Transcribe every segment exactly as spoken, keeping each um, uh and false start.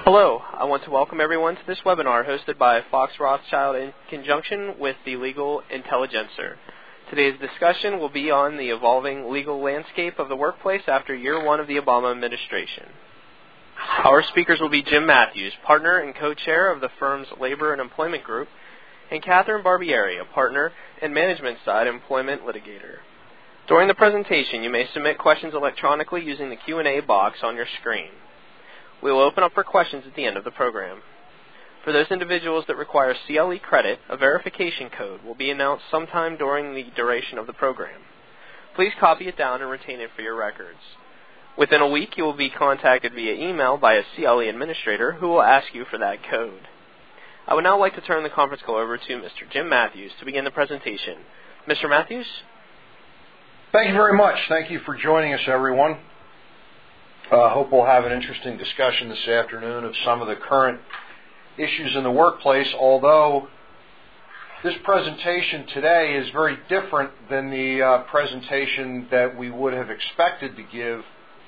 Hello, I want to welcome everyone to this webinar hosted by Fox Rothschild in conjunction with the Legal Intelligencer. Today's discussion will be on the evolving legal landscape of the workplace after year one of the Obama administration. Our speakers will be Jim Matthews, partner and co-chair of the firm's Labor and Employment Group, and Catherine Barbieri, a partner and management side employment litigator. During the presentation, you may submit questions electronically using the Q and A box on your screen. We will open up for questions at the end of the program. For those individuals that require C L E credit, a verification code will be announced sometime during the duration of the program. Please copy it down and retain it for your records. Within a week, you will be contacted via email by a C L E administrator who will ask you for that code. I would now like to turn the conference call over to Mister Jim Matthews to begin the presentation. Mister Matthews? Thank you very much. Thank you for joining us, everyone. I uh, hope we'll have an interesting discussion this afternoon of some of the current issues in the workplace, although this presentation today is very different than the uh, presentation that we would have expected to give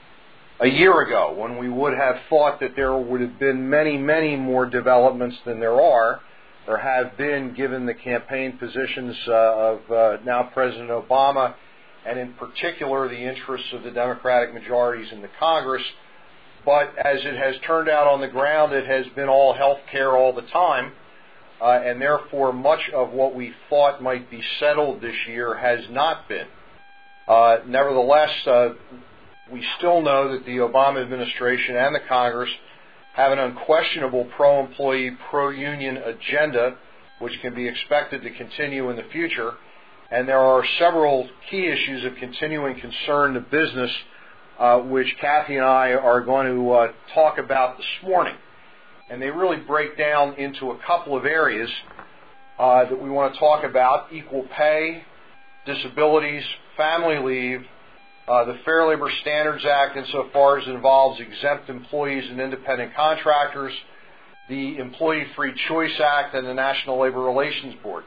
a year ago, when we would have thought that there would have been many, many more developments than there are. There have been, given the campaign positions uh, of uh, now President Obama, and in particular the interests of the Democratic majorities in the Congress. But as it has turned out on the ground, it has been all health care all the time, uh, and therefore much of what we thought might be settled this year has not been. Uh, nevertheless, uh, we still know that the Obama administration and the Congress have an unquestionable pro-employee, pro-union agenda, which can be expected to continue in the future. And there are several key issues of continuing concern to business, uh, which Kathy and I are going to uh, talk about this morning. And they really break down into a couple of areas uh, that we want to talk about: equal pay, disabilities, family leave, uh, the Fair Labor Standards Act insofar as it involves exempt employees and independent contractors, the Employee Free Choice Act, and the National Labor Relations Board.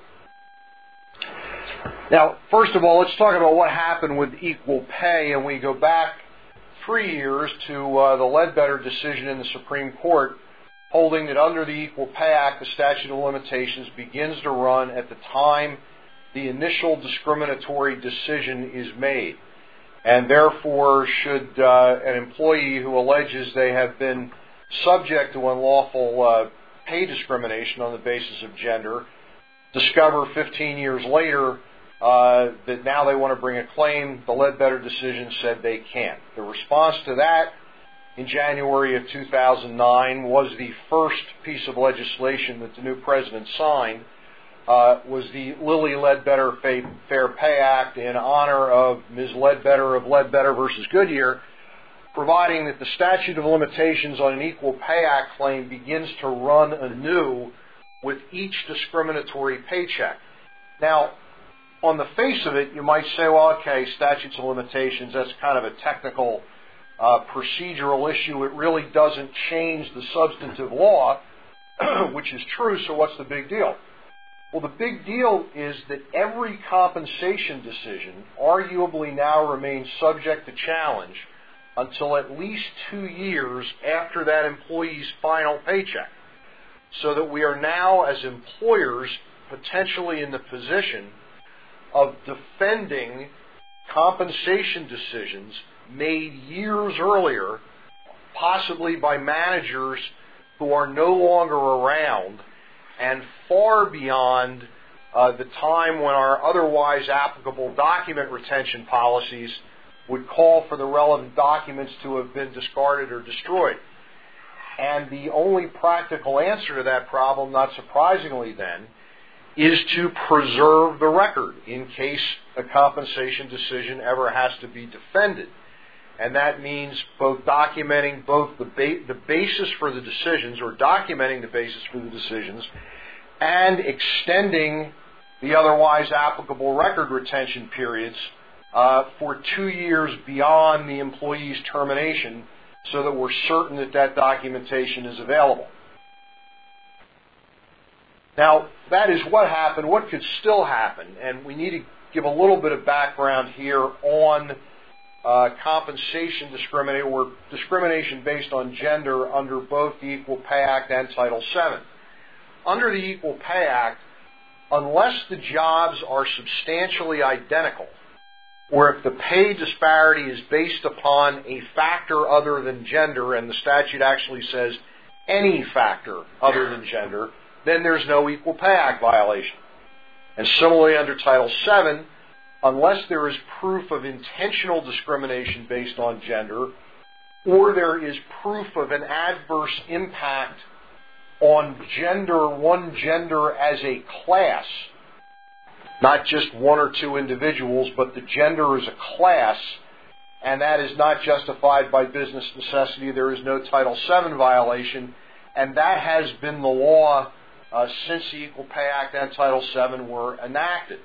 Now, first of all, let's talk about what happened with equal pay, and we go back three years to uh, the Ledbetter decision in the Supreme Court, holding that under the Equal Pay Act, the statute of limitations begins to run at the time the initial discriminatory decision is made. And therefore, should uh, an employee who alleges they have been subject to unlawful uh, pay discrimination on the basis of gender discover fifteen years later uh, that now they want to bring a claim, the Ledbetter decision said they can't. The response to that in January of two thousand nine was the first piece of legislation that the new president signed, uh, was the Lilly Ledbetter Fair Pay Act in honor of Miz Ledbetter of Ledbetter versus Goodyear, providing that the statute of limitations on an Equal Pay Act claim begins to run anew with each discriminatory paycheck. Now, on the face of it, you might say, well, okay, statutes of limitations, that's kind of a technical uh, procedural issue. It really doesn't change the substantive law, which is true, so what's the big deal? Well, the big deal is that every compensation decision arguably now remains subject to challenge until at least two years after that employee's final paycheck. So that we are now, as employers, potentially in the position of defending compensation decisions made years earlier, possibly by managers who are no longer around, and far beyond uh, the time when our otherwise applicable document retention policies would call for the relevant documents to have been discarded or destroyed. And the only practical answer to that problem, not surprisingly then, is to preserve the record in case a compensation decision ever has to be defended. And that means both documenting both the, ba- the basis for the decisions, or documenting the basis for the decisions, and extending the otherwise applicable record retention periods uh, for two years beyond the employee's termination, so that we're certain that that documentation is available. Now, that is what happened. What could still happen? And we need to give a little bit of background here on uh, compensation discrimination or discrimination based on gender under both the Equal Pay Act and Title seven. Under the Equal Pay Act, unless the jobs are substantially identical, or if the pay disparity is based upon a factor other than gender, and the statute actually says any factor other than gender, then there's no Equal Pay Act violation. And similarly under Title seven, unless there is proof of intentional discrimination based on gender, or there is proof of an adverse impact on gender, one gender as a class, not just one or two individuals, but the gender as a class, and that is not justified by business necessity, there is no Title seven violation, and that has been the law uh, since the Equal Pay Act and Title seven were enacted.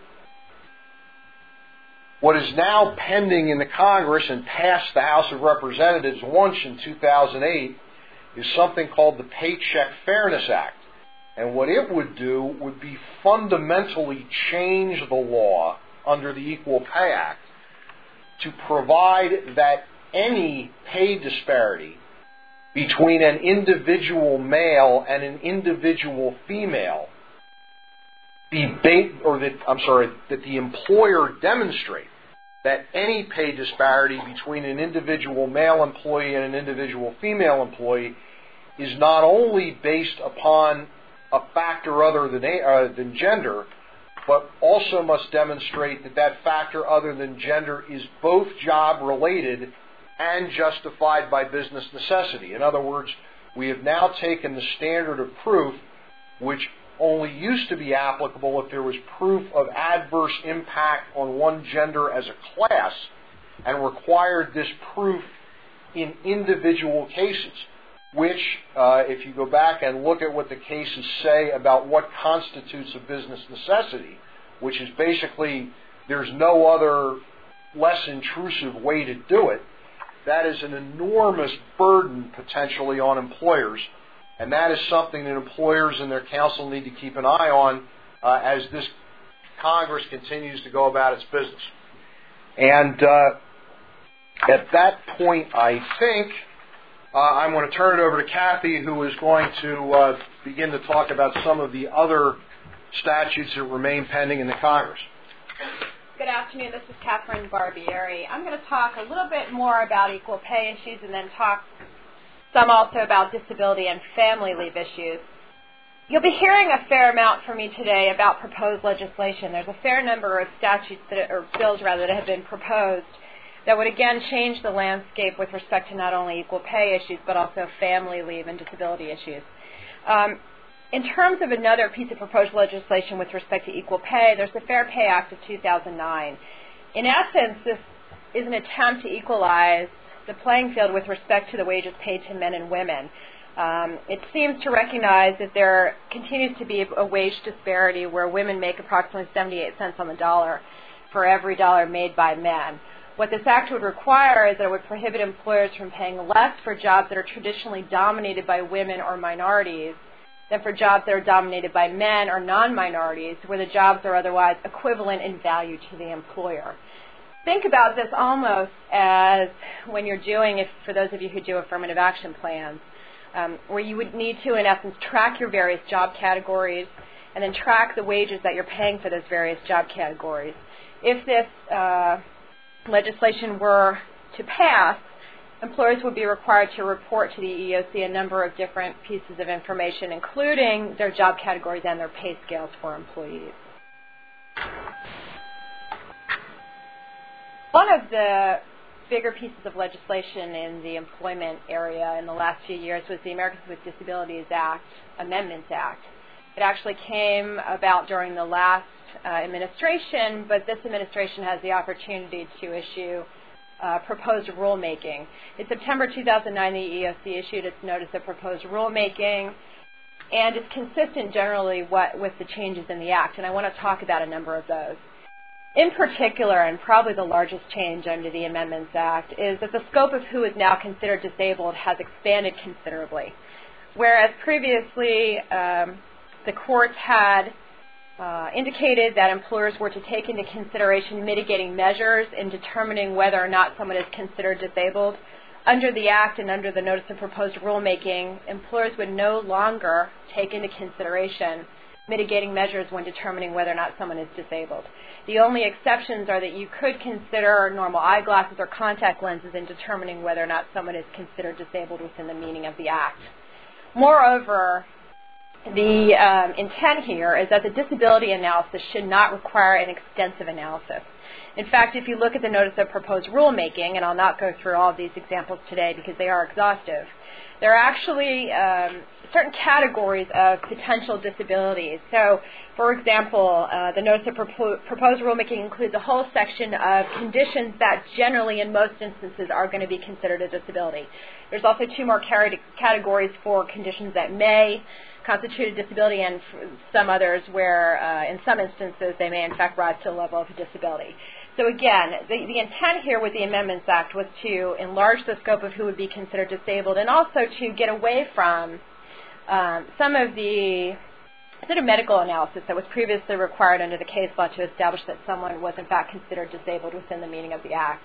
What is now pending in the Congress and passed the House of Representatives once in two thousand eight is something called the Paycheck Fairness Act. And what it would do would be fundamentally change the law under the Equal Pay Act to provide that any pay disparity between an individual male and an individual female be ba- or that I'm sorry that the employer demonstrate that any pay disparity between an individual male employee and an individual female employee is not only based upon a factor other than, uh, than gender, but also must demonstrate that that factor other than gender is both job-related and justified by business necessity. In other words, we have now taken the standard of proof, which only used to be applicable if there was proof of adverse impact on one gender as a class, and required this proof in individual cases, which, uh, if you go back and look at what the cases say about what constitutes a business necessity, which is basically there's no other less intrusive way to do it, that is an enormous burden potentially on employers. And that is something that employers and their counsel need to keep an eye on uh, as this Congress continues to go about its business. And uh, at that point, I think uh, I'm going to turn it over to Kathy, who is going to uh, begin to talk about some of the other statutes that remain pending in the Congress. Good afternoon. This is Catherine Barbieri. I'm going to talk a little bit more about equal pay issues and then talk some also about disability and family leave issues. You'll be hearing a fair amount from me today about proposed legislation. There's a fair number of statutes, that, or bills rather, that have been proposed that would again change the landscape with respect to not only equal pay issues but also family leave and disability issues. Um, in terms of another piece of proposed legislation with respect to equal pay, there's the Fair Pay Act of two thousand nine. In essence, this is an attempt to equalize the playing field with respect to the wages paid to men and women. Um, it seems to recognize that there continues to be a wage disparity where women make approximately seventy-eight cents on the dollar for every dollar made by men. What this act would require is that it would prohibit employers from paying less for jobs that are traditionally dominated by women or minorities than for jobs that are dominated by men or non-minorities, where the jobs are otherwise equivalent in value to the employer. Think about this almost as when you're doing, if for those of you who do affirmative action plans, um, where you would need to, in essence, track your various job categories and then track the wages that you're paying for those various job categories. If this uh, legislation were to pass, employers would be required to report to the E E O C a number of different pieces of information, including their job categories and their pay scales for employees. One of the bigger pieces of legislation in the employment area in the last few years was the Americans with Disabilities Act, Amendments Act. It actually came about during the last uh, administration, but this administration has the opportunity to issue uh, proposed rulemaking. In September two thousand nine, the E E O C issued its notice of proposed rulemaking, and it's consistent generally what, with the changes in the Act, and I want to talk about a number of those. In particular, and probably the largest change under the Amendments Act, is that the scope of who is now considered disabled has expanded considerably. Whereas previously um, the courts had uh, indicated that employers were to take into consideration mitigating measures in determining whether or not someone is considered disabled. Under the Act and under the Notice of Proposed Rulemaking, employers would no longer take into consideration mitigating measures when determining whether or not someone is disabled. The only exceptions are that you could consider normal eyeglasses or contact lenses in determining whether or not someone is considered disabled within the meaning of the Act. Moreover, the um, intent here is that the disability analysis should not require an extensive analysis. In fact, if you look at the Notice of Proposed Rulemaking, and I'll not go through all of these examples today because they are exhaustive, there are actually um, certain categories of potential disabilities. So, for example, uh, the Notice of Propo- Proposed Rulemaking includes a whole section of conditions that generally, in most instances, are going to be considered a disability. There's also two more car- categories for conditions that may constitute a disability, and some others where, uh, in some instances, they may in fact rise to the level of a disability. So again, the, the intent here with the Amendments Act was to enlarge the scope of who would be considered disabled, and also to get away from um, some of the sort of medical analysis that was previously required under the case law to establish that someone was in fact considered disabled within the meaning of the Act.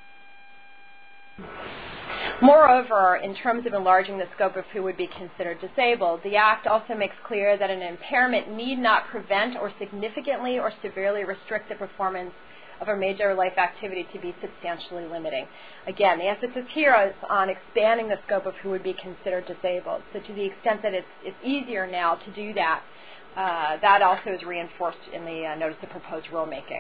Moreover, in terms of enlarging the scope of who would be considered disabled, the Act also makes clear that an impairment need not prevent or significantly or severely restrict the performance of a major life activity to be substantially limiting. Again, the emphasis here is on expanding the scope of who would be considered disabled. So to the extent that it's, it's easier now to do that, uh, that also is reinforced in the uh, Notice of Proposed Rulemaking.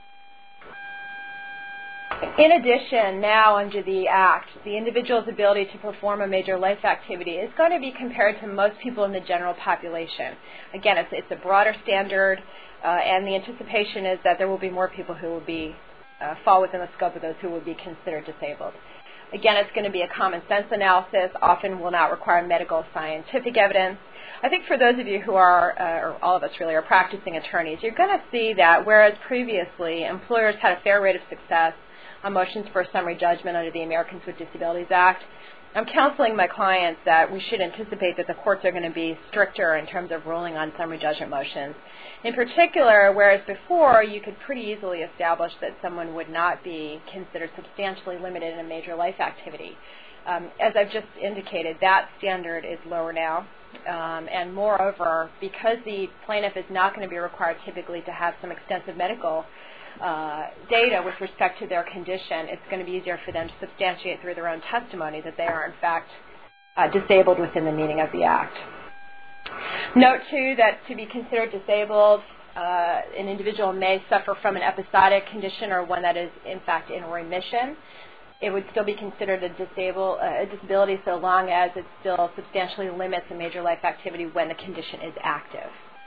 In addition, now under the Act, the individual's ability to perform a major life activity is going to be compared to most people in the general population. Again, it's, it's a broader standard, uh, and the anticipation is that there will be more people who will be uh, fall within the scope of those who will be considered disabled. Again, it's going to be a common sense analysis, often will not require medical scientific evidence. I think for those of you who are, uh, or all of us really, are practicing attorneys, you're going to see that whereas previously employers had a fair rate of success on motions for summary judgment under the Americans with Disabilities Act, I'm counseling my clients that we should anticipate that the courts are going to be stricter in terms of ruling on summary judgment motions. In particular, whereas before you could pretty easily establish that someone would not be considered substantially limited in a major life activity. Um, as I've just indicated, that standard is lower now. Um, and moreover, because the plaintiff is not going to be required typically to have some extensive medical Uh, data with respect to their condition, it's going to be easier for them to substantiate through their own testimony that they are in fact uh, disabled within the meaning of the Act. Note too that to be considered disabled, uh, an individual may suffer from an episodic condition or one that is in fact in remission. It would still be considered a, disable, uh, a disability so long as it still substantially limits a major life activity when the condition is active.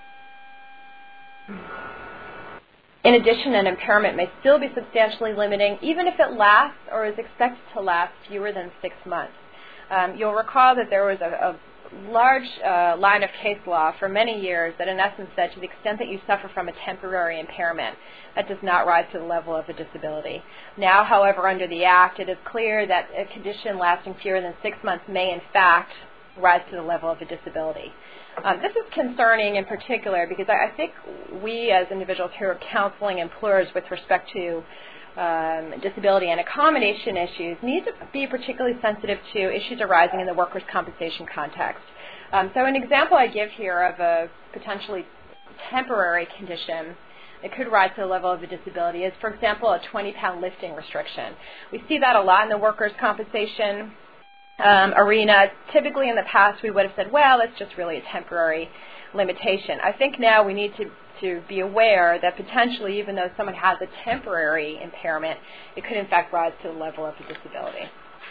In addition, an impairment may still be substantially limiting, even if it lasts or is expected to last fewer than six months. Um, you'll recall that there was a, a large uh, line of case law for many years that in essence said to the extent that you suffer from a temporary impairment, that does not rise to the level of a disability. Now, however, under the Act, it is clear that a condition lasting fewer than six months may in fact rise to the level of a disability. Um, this is concerning in particular because I, I think we as individuals who are counseling employers with respect to um, disability and accommodation issues need to be particularly sensitive to issues arising in the workers' compensation context. Um, so an example I give here of a potentially temporary condition that could rise to the level of a disability is, for example, a twenty pound lifting restriction. We see that a lot in the workers' compensation Um, arena. Typically in the past we would have said, well, it's just really a temporary limitation. I think now we need to, to be aware that potentially even though someone has a temporary impairment, it could in fact rise to the level of a disability.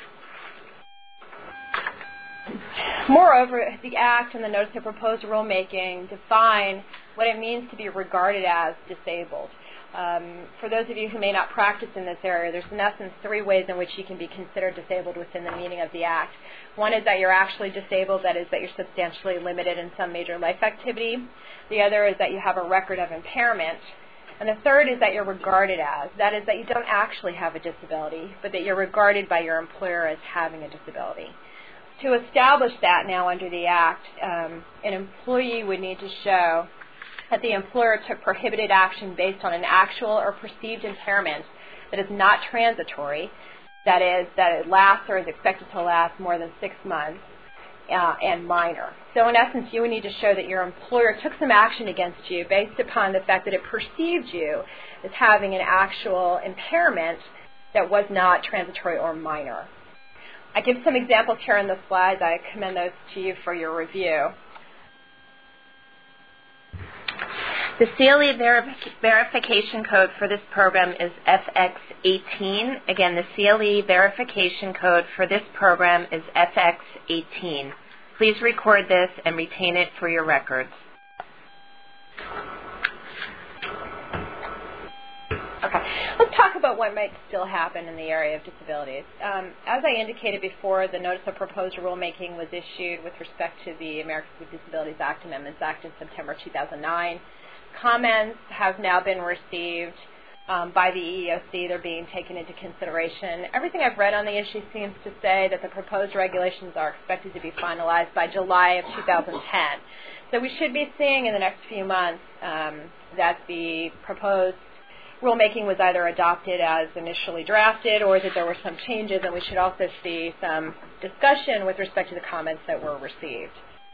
Moreover, the Act and the Notice of Proposed Rulemaking define what it means to be regarded as disabled. Um, for those of you who may not practice in this area, there's in essence three ways in which you can be considered disabled within the meaning of the Act. One is that you're actually disabled, that is that you're substantially limited in some major life activity. The other is that you have a record of impairment. And the third is that you're regarded as, that is that you don't actually have a disability, but that you're regarded by your employer as having a disability. To establish that now under the Act, um, an employee would need to show that the employer took prohibited action based on an actual or perceived impairment that is not transitory, that is, that it lasts or is expected to last more than six months, uh, and minor. So in essence, you would need to show that your employer took some action against you based upon the fact that it perceived you as having an actual impairment that was not transitory or minor. I give some examples here in the slides. I commend those to you for your review. The C L E verif- verification code for this program is F X eighteen. Again, the C L E verification code for this program is F X eighteen. Please record this and retain it for your records. Okay, let's talk about what might still happen in the area of disabilities. Um, as I indicated before, the Notice of Proposed Rulemaking was issued with respect to the Americans with Disabilities Act Amendments Act in September two thousand nine. Comments have now been received um, by the E E O C. They're being taken into consideration. Everything I've read on the issue seems to say that the proposed regulations are expected to be finalized by July of two thousand ten. So we should be seeing in the next few months um, that the proposed rulemaking was either adopted as initially drafted or that there were some changes, and we should also see some discussion with respect to the comments that were received.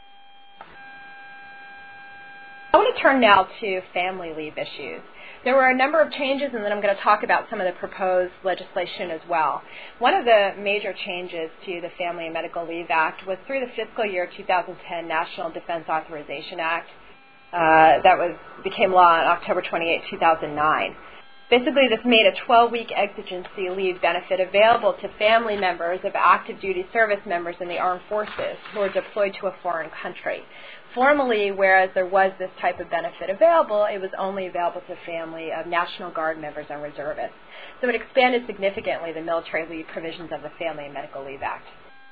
I want to turn now to family leave issues. There were a number of changes, and then I'm going to talk about some of the proposed legislation as well. One of the major changes to the Family and Medical Leave Act was through the fiscal year two thousand ten National Defense Authorization Act uh, that was became law on October twenty-eighth, two thousand nine. Basically, this made a twelve-week exigency leave benefit available to family members of active duty service members in the armed forces who are deployed to a foreign country. Formerly, whereas there was this type of benefit available, it was only available to family of National Guard members and reservists. So it expanded significantly the military leave provisions of the Family and Medical Leave Act.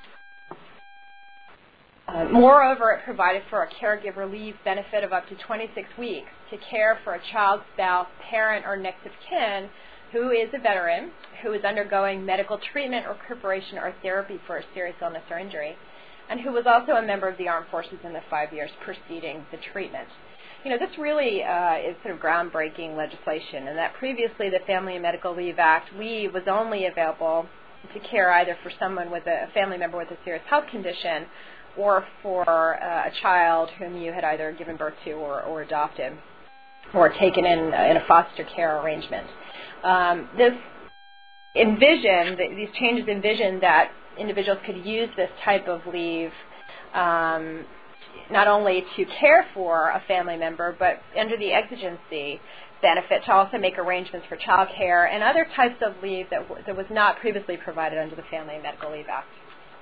Uh, moreover, it provided for a caregiver leave benefit of up to twenty-six weeks to care for a child, spouse, parent, or next of kin who is a veteran, who is undergoing medical treatment, recuperation, or therapy for a serious illness or injury, and who was also a member of the armed forces in the five years preceding the treatment. You know, this really uh, is sort of groundbreaking legislation, and that previously the Family and Medical Leave Act leave was only available to care either for someone with a, a family member with a serious health condition or for uh, a child whom you had either given birth to or, or adopted or taken in, uh, in a foster care arrangement. Um, this envisioned, these changes envisioned that individuals could use this type of leave um, not only to care for a family member, but under the exigency benefit to also make arrangements for child care and other types of leave that, w- that was not previously provided under the Family and Medical Leave Act.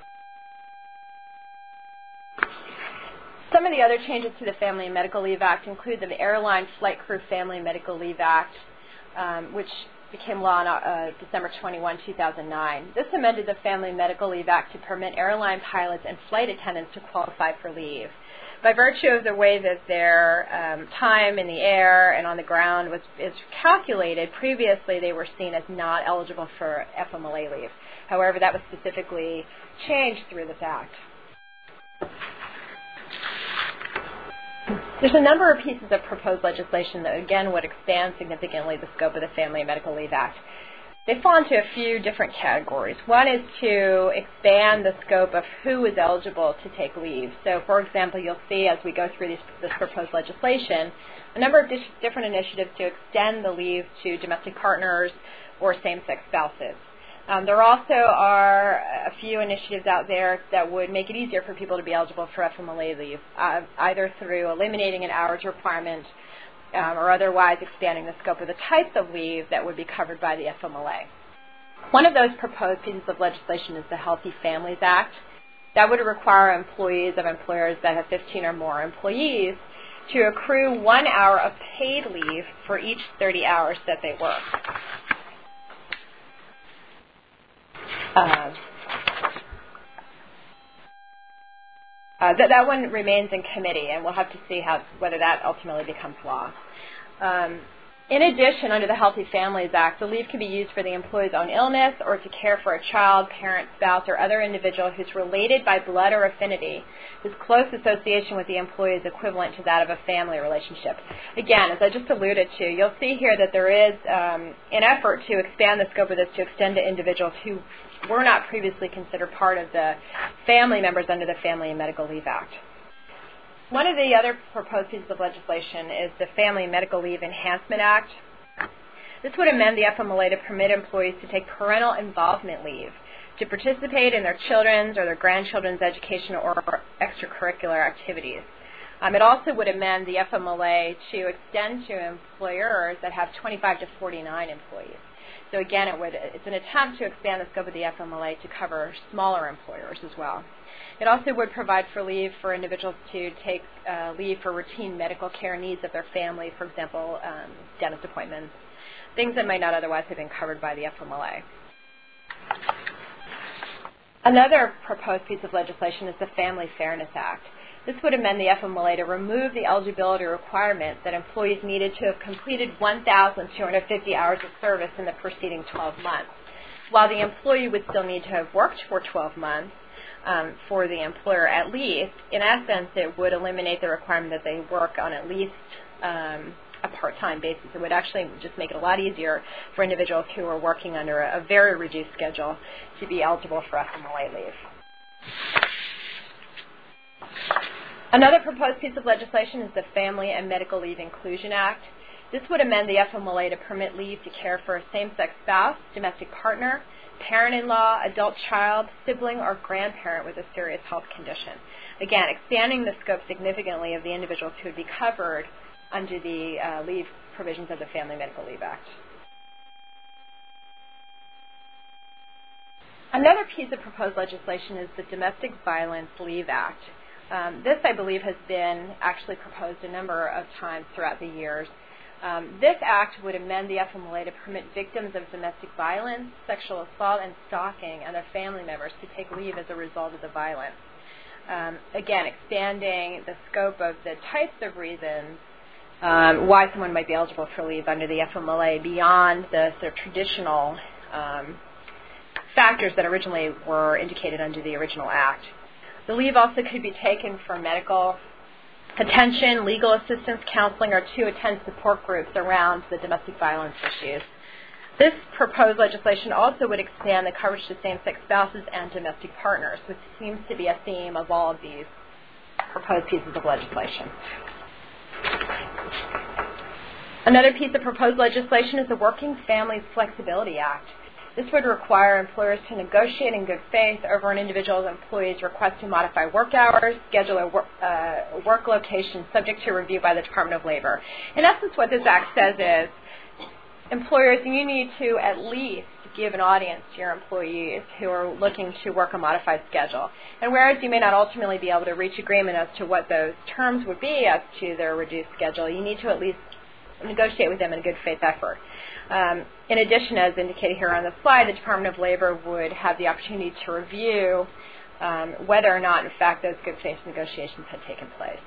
Some of the other changes to the Family and Medical Leave Act include the Airline Flight Crew Family and Medical Leave Act, um, which became law on uh, December twenty-first, two thousand nine. This amended the Family and Medical Leave Act to permit airline pilots and flight attendants to qualify for leave. By virtue of the way that their um, time in the air and on the ground was is calculated, previously they were seen as not eligible for F M L A leave. However, that was specifically changed through this act. There's a number of pieces of proposed legislation that, again, would expand significantly the scope of the Family and Medical Leave Act. They fall into a few different categories. One is to expand the scope of who is eligible to take leave. So, for example, you'll see as we go through this, this proposed legislation, a number of dis- different initiatives to extend the leave to domestic partners or same-sex spouses. Um, there also are a few initiatives out there that would make it easier for people to be eligible for F M L A leave, uh, either through eliminating an hours requirement um, or otherwise expanding the scope of the types of leave that would be covered by the F M L A. One of those proposed pieces of legislation is the Healthy Families Act. That would require employees of employers that have fifteen or more employees to accrue one hour of paid leave for each thirty hours that they work. Uh, uh, that, that one remains in committee, and we'll have to see how whether that ultimately becomes law. Um, In addition, under the Healthy Families Act, the leave can be used for the employee's own illness or to care for a child, parent, spouse, or other individual who's related by blood or affinity, whose close association with the employee is equivalent to that of a family relationship. Again, as I just alluded to, you'll see here that there is um, an effort to expand the scope of this to extend to individuals who were not previously considered part of the family members under the Family and Medical Leave Act. One of the other proposed pieces of legislation is the Family and Medical Leave Enhancement Act. This would amend the F M L A to permit employees to take parental involvement leave to participate in their children's or their grandchildren's education or extracurricular activities. Um, it also would amend the F M L A to extend to employers that have twenty-five to forty-nine employees. So again, it would, it's an attempt to expand the scope of the F M L A to cover smaller employers as well. It also would provide for leave for individuals to take uh, leave for routine medical care needs of their family, for example, um, dentist appointments, things that might not otherwise have been covered by the F M L A. Another proposed piece of legislation is the Family Fairness Act. This would amend the F M L A to remove the eligibility requirement that employees needed to have completed one thousand two hundred fifty hours of service in the preceding twelve months. While the employee would still need to have worked for twelve months, Um, for the employer at least, in essence, it would eliminate the requirement that they work on at least um, a part-time basis. It would actually just make it a lot easier for individuals who are working under a, a very reduced schedule to be eligible for F M L A leave. Another proposed piece of legislation is the Family and Medical Leave Inclusion Act. This would amend the F M L A to permit leave to care for a same-sex spouse, domestic partner, parent-in-law, adult child, sibling, or grandparent with a serious health condition. Again, expanding the scope significantly of the individuals who would be covered under the uh, leave provisions of the Family Medical Leave Act. Another piece of proposed legislation is the Domestic Violence Leave Act. Um, this, I believe, has been actually proposed a number of times throughout the years. Um, this act would amend the F M L A to permit victims of domestic violence, sexual assault, and stalking and their family members to take leave as a result of the violence. Um, again, expanding the scope of the types of reasons um, why someone might be eligible for leave under the F M L A beyond the sort of traditional um, factors that originally were indicated under the original act. The leave also could be taken for medical attention, legal assistance, counseling, or to attend support groups around the domestic violence issues. This proposed legislation also would expand the coverage to same-sex spouses and domestic partners, which seems to be a theme of all of these proposed pieces of legislation. Another piece of proposed legislation is the Working Families Flexibility Act. This would require employers to negotiate in good faith over an individual employee's request to modify work hours, schedule a work, uh, work location subject to review by the Department of Labor. In essence, what this act says is, employers, you need to at least give an audience to your employees who are looking to work a modified schedule. And whereas you may not ultimately be able to reach agreement as to what those terms would be as to their reduced schedule, you need to at least negotiate with them in a good faith effort. Um, in addition, as indicated here on the slide, the Department of Labor would have the opportunity to review um, whether or not, in fact, those good faith negotiations had taken place.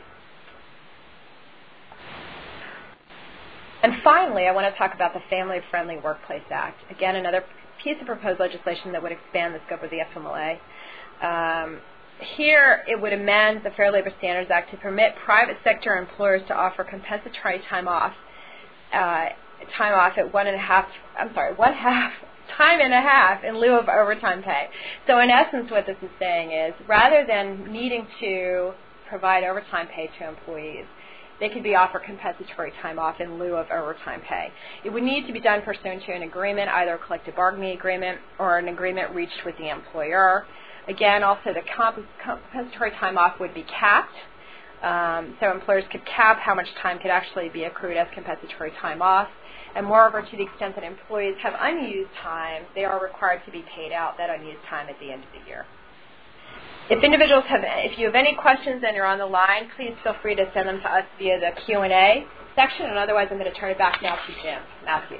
And finally, I want to talk about the Family Friendly Workplace Act. Again, another piece of proposed legislation that would expand the scope of the F M L A. Um, here, it would amend the Fair Labor Standards Act to permit private sector employers to offer compensatory time off uh, time off at one and a half, I'm sorry, one half, time and a half in lieu of overtime pay. So in essence, what this is saying is, rather than needing to provide overtime pay to employees, they could be offered compensatory time off in lieu of overtime pay. It would need to be done pursuant to an agreement, either a collective bargaining agreement or an agreement reached with the employer. Again, also the comp- compensatory time off would be capped. Um, so employers could cap how much time could actually be accrued as compensatory time off. And moreover, to the extent that employees have unused time, they are required to be paid out that unused time at the end of the year. If individuals have, if you have any questions and you're on the line, please feel free to send them to us via the Q and A section, and otherwise I'm going to turn it back now to Jim. Matthew.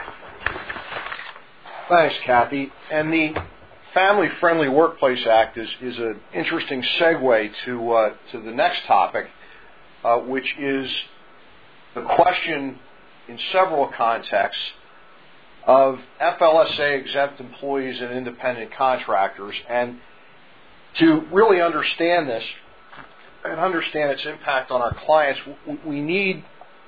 Thanks, Kathy. And the Family Friendly Workplace Act is, is an interesting segue to, uh, to the next topic, uh, which is the question in several contexts of F L S A exempt employees and independent contractors. And to really understand this and understand its impact on our clients, we need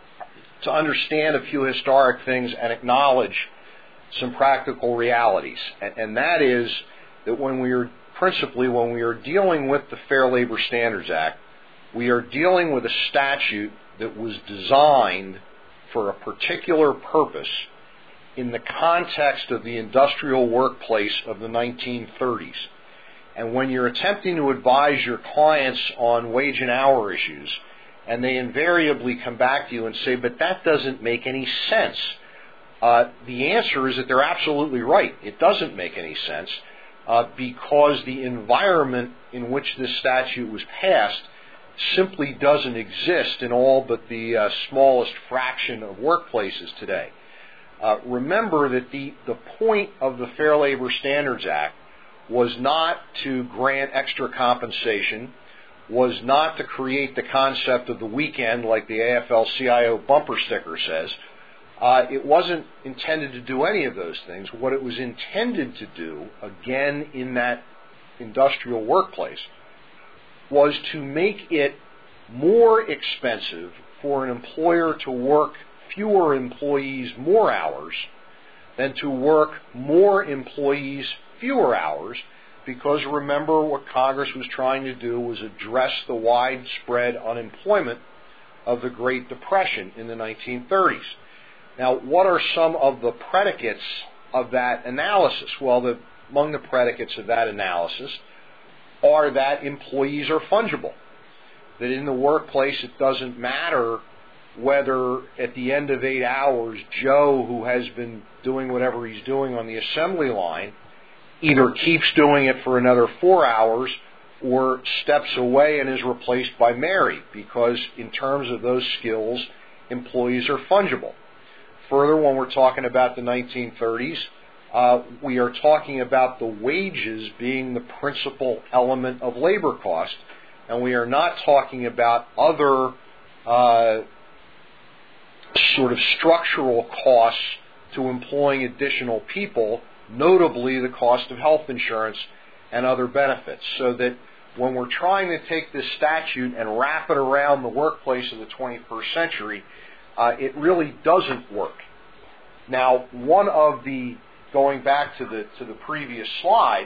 to understand a few historic things and acknowledge some practical realities. And that is that when we are, principally when we are dealing with the Fair Labor Standards Act, we are dealing with a statute that was designed for a particular purpose in the context of the industrial workplace of the nineteen thirties. And when you're attempting to advise your clients on wage and hour issues, and they invariably come back to you and say, but that doesn't make any sense, uh, the answer is that they're absolutely right. It doesn't make any sense uh, because the environment in which this statute was passed simply doesn't exist in all but the uh, smallest fraction of workplaces today. Uh, remember that the, the point of the Fair Labor Standards Act was not to grant extra compensation, was not to create the concept of the weekend like the A F L C I O bumper sticker says. Uh, it wasn't intended to do any of those things. What it was intended to do, again in that industrial workplace, was to make it more expensive for an employer to work fewer employees more hours than to work more employees fewer hours, because remember what Congress was trying to do was address the widespread unemployment of the Great Depression in the nineteen thirties. Now, what are some of the predicates of that analysis? Well, the, among the predicates of that analysis are that employees are fungible, that in the workplace it doesn't matter whether at the end of eight hours Joe, who has been doing whatever he's doing on the assembly line, either keeps doing it for another four hours or steps away and is replaced by Mary, because in terms of those skills, employees are fungible. Further, when we're talking about the nineteen thirties, uh, we are talking about the wages being the principal element of labor cost, and we are not talking about other uh, sort of structural costs to employing additional people, notably the cost of health insurance and other benefits. So that when we're trying to take this statute and wrap it around the workplace of the twenty-first century, uh, it really doesn't work. Now, one of the, going back to the to the previous slide,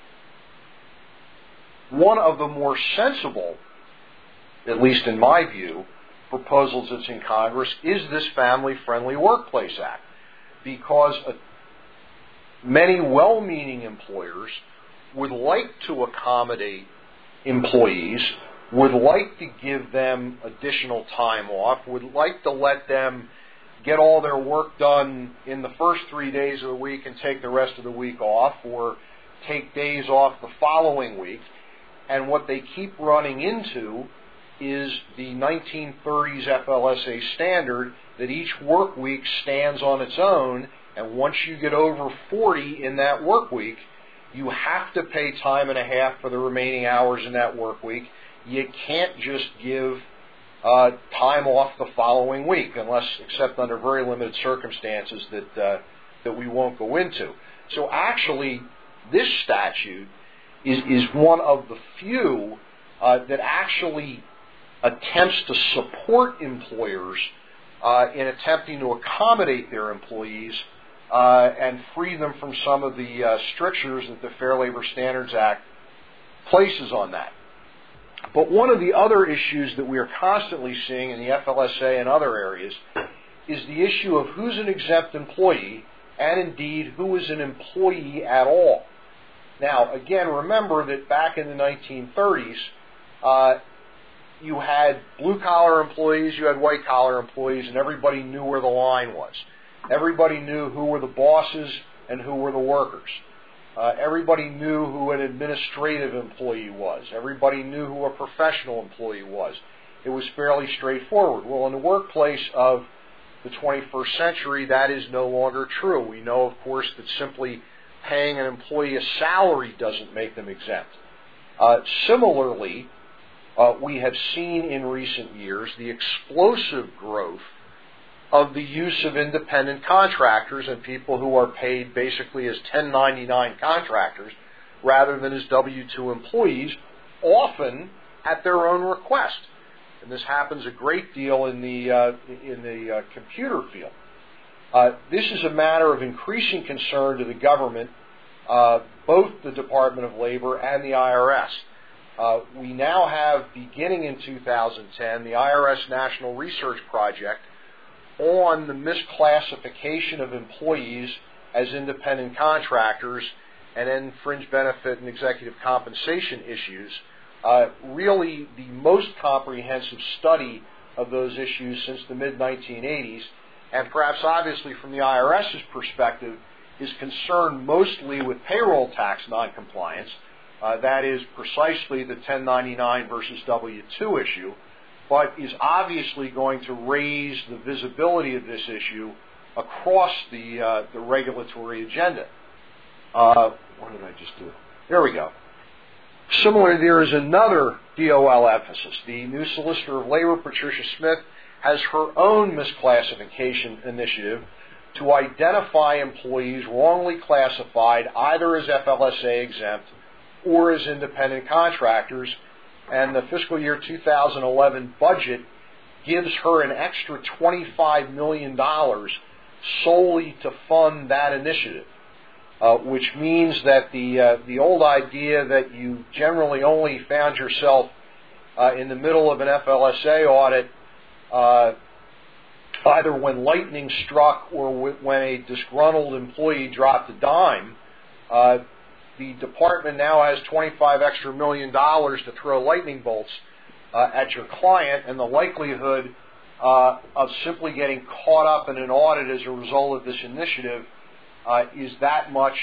one of the more sensible, at least in my view, proposals that's in Congress is this Family Friendly Workplace Act, because a many well-meaning employers would like to accommodate employees, would like to give them additional time off, would like to let them get all their work done in the first three days of the week and take the rest of the week off, or take days off the following week. And what they keep running into is the nineteen thirties F L S A standard that each work week stands on its own, and once you get over forty in that work week, you have to pay time and a half for the remaining hours in that work week. You can't just give uh, time off the following week, unless, except under very limited circumstances that uh, that we won't go into. So actually, this statute is, is one of the few uh, that actually attempts to support employers uh, in attempting to accommodate their employees uh, and free them from some of the uh, strictures that the Fair Labor Standards Act places on that. But one of the other issues that we are constantly seeing in the F L S A and other areas is the issue of who's an exempt employee and indeed who is an employee at all. Now, again, remember that back in the nineteen thirties, uh, you had blue-collar employees, you had white-collar employees, and everybody knew where the line was. Everybody knew who were the bosses and who were the workers. Uh, everybody knew who an administrative employee was. Everybody knew who a professional employee was. It was fairly straightforward. Well, in the workplace of the twenty-first century, that is no longer true. We know, of course, that simply paying an employee a salary doesn't make them exempt. Uh, similarly, uh, we have seen in recent years the explosive growth of the use of independent contractors and people who are paid basically as ten ninety-nine contractors rather than as W two employees, often at their own request. And this happens a great deal in the, uh, in the uh, computer field. Uh, this is a matter of increasing concern to the government, uh, both the Department of Labor and the I R S. Uh, we now have, beginning in two thousand ten, the I R S National Research Project on the misclassification of employees as independent contractors and then fringe benefit and executive compensation issues. Uh, really the most comprehensive study of those issues since the mid nineteen eighties, and perhaps obviously from the I R S's perspective, is concerned mostly with payroll tax noncompliance. Uh, that is precisely the ten ninety-nine versus W two issue, but is obviously going to raise the visibility of this issue across the, uh, the regulatory agenda. Uh, what did I just do? There we go. Similarly, there is another D O L emphasis. The new Solicitor of Labor, Patricia Smith, has her own misclassification initiative to identify employees wrongly classified either as F L S A exempt or as independent contractors, and the fiscal year two thousand eleven budget gives her an extra twenty-five million dollars solely to fund that initiative, uh, which means that the uh, the old idea that you generally only found yourself uh, in the middle of an F L S A audit uh, either when lightning struck or w- when a disgruntled employee dropped a dime, uh, the department now has twenty-five extra million dollars to throw lightning bolts uh, at your client, and the likelihood uh, of simply getting caught up in an audit as a result of this initiative uh, is that much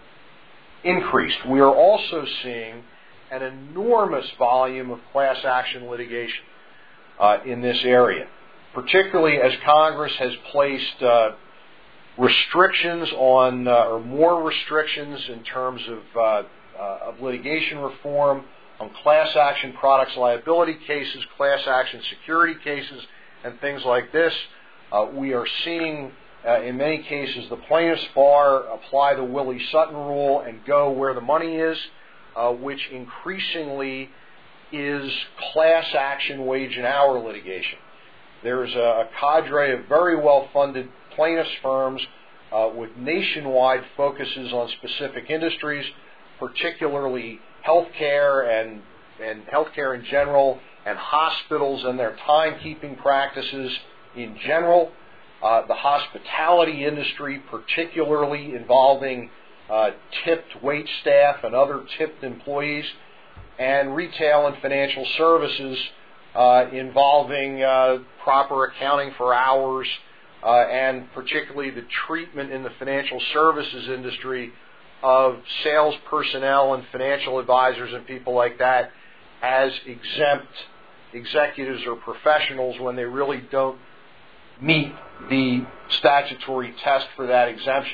increased. We are also seeing an enormous volume of class action litigation uh, in this area, particularly as Congress has placed uh, restrictions on, uh, or more restrictions in terms of, uh, uh, of litigation reform on class action products liability cases, class action security cases, and things like this. Uh, we are seeing, uh, in many cases, the plaintiffs' bar apply the Willie Sutton rule and go where the money is, uh, which increasingly is class action wage and hour litigation. There's a, a cadre of very well-funded plaintiffs' firms uh, with nationwide focuses on specific industries, particularly healthcare and, and healthcare in general, and hospitals and their timekeeping practices in general. Uh, the hospitality industry, particularly involving uh, tipped wait staff and other tipped employees, and retail and financial services uh, involving uh, proper accounting for hours, uh, and particularly the treatment in the financial services industry of sales personnel and financial advisors and people like that as exempt executives or professionals when they really don't meet the statutory test for that exemption.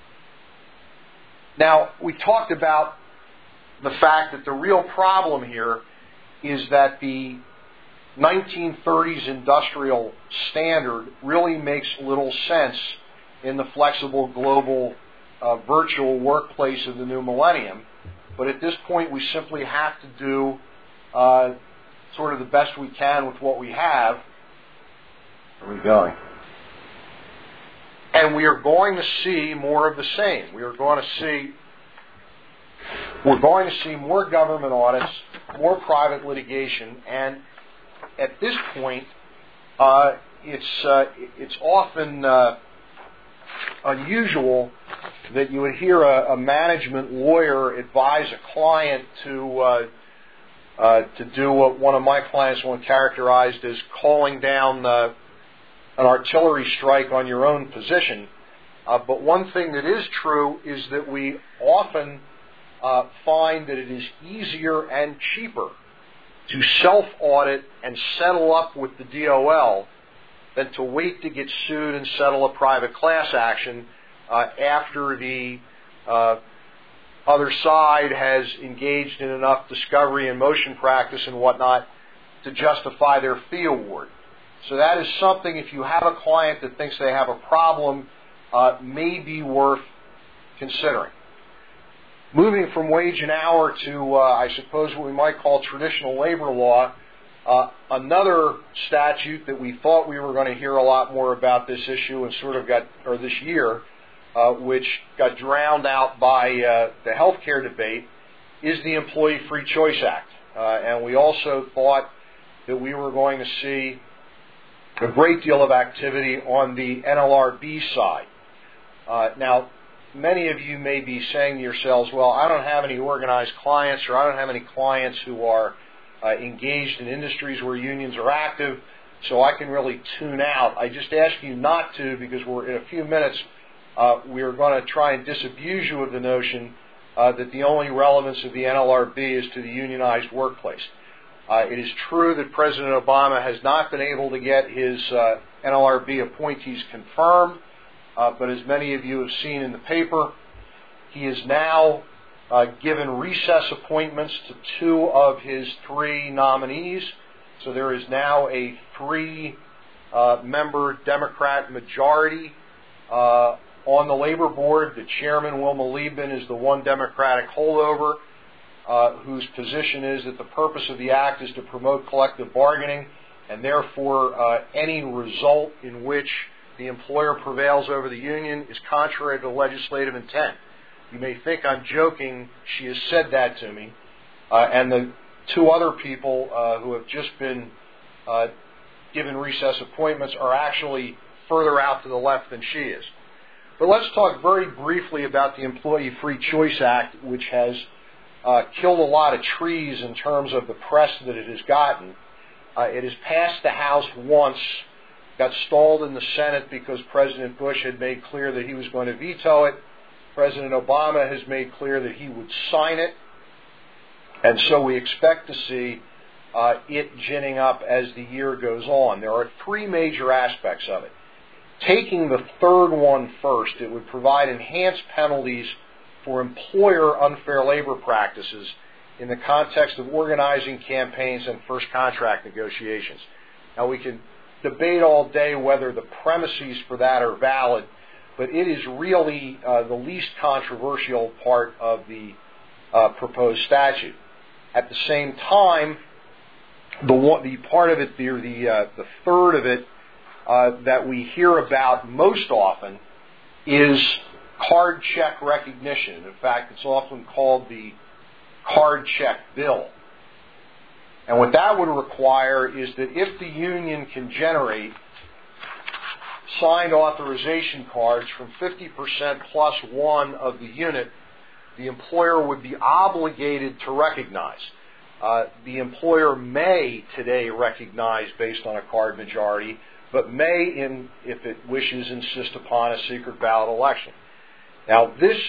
Now, we talked about the fact that the real problem here is that the nineteen thirties industrial standard really makes little sense in the flexible global uh, virtual workplace of the new millennium. But at this point, we simply have to do uh, sort of the best we can with what we have. Where are we going? And we are going to see more of the same. We are going to see We're going to see more government audits, more private litigation, and at this point, uh, it's uh, it's often uh, unusual that you would hear a, a management lawyer advise a client to uh, uh, to do what one of my clients once characterized as calling down uh, an artillery strike on your own position. Uh, but one thing that is true is that we often Uh, find that it is easier and cheaper to self-audit and settle up with the D O L than to wait to get sued and settle a private class action uh, after the uh, other side has engaged in enough discovery and motion practice and whatnot to justify their fee award. So that is something, if you have a client that thinks they have a problem, uh, may be worth considering. Moving from wage and hour to, uh, I suppose, what we might call traditional labor law, uh, another statute that we thought we were going to hear a lot more about this issue and sort of got, or this year, uh, which got drowned out by uh, the health care debate, is the Employee Free Choice Act. Uh, and we also thought that we were going to see a great deal of activity on the N L R B side. Uh, now, many of you may be saying to yourselves, well, I don't have any organized clients, or I don't have any clients who are uh, engaged in industries where unions are active, so I can really tune out. I just ask you not to, because we're in a few minutes, uh, we're going to try and disabuse you of the notion uh, that the only relevance of the N L R B is to the unionized workplace. Uh, it is true that President Obama has not been able to get his uh, N L R B appointees confirmed, uh, but as many of you have seen in the paper, he has now uh, given recess appointments to two of his three nominees. So there is now a three-member uh, Democrat majority uh, on the Labor Board. The chairman, Wilma Liebman, is the one Democratic holdover, Uh, whose position is that the purpose of the act is to promote collective bargaining, and therefore uh, any result in which the employer prevails over the union is contrary to legislative intent. You may think I'm joking. She has said that to me. Uh, and the two other people uh, who have just been uh, given recess appointments are actually further out to the left than she is. But let's talk very briefly about the Employee Free Choice Act, which has Uh, killed a lot of trees in terms of the press that it has gotten. Uh, it has passed the House once, got stalled in the Senate because President Bush had made clear that he was going to veto it. President Obama has made clear that he would sign it. And so we expect to see uh, it ginning up as the year goes on. There are three major aspects of it. Taking the third one first, it would provide enhanced penalties for employer unfair labor practices in the context of organizing campaigns and first contract negotiations. Now, we can debate all day whether the premises for that are valid, but it is really uh, the least controversial part of the uh, proposed statute. At the same time, the, one, the part of it, the, the, uh, the third of it uh, that we hear about most often is card check recognition. In fact, it's often called the card check bill. And what that would require is that if the union can generate signed authorization cards from fifty percent plus one of the unit, the employer would be obligated to recognize. Uh, the employer may today recognize based on a card majority, but may, in, if it wishes, insist upon a secret ballot election. Now, this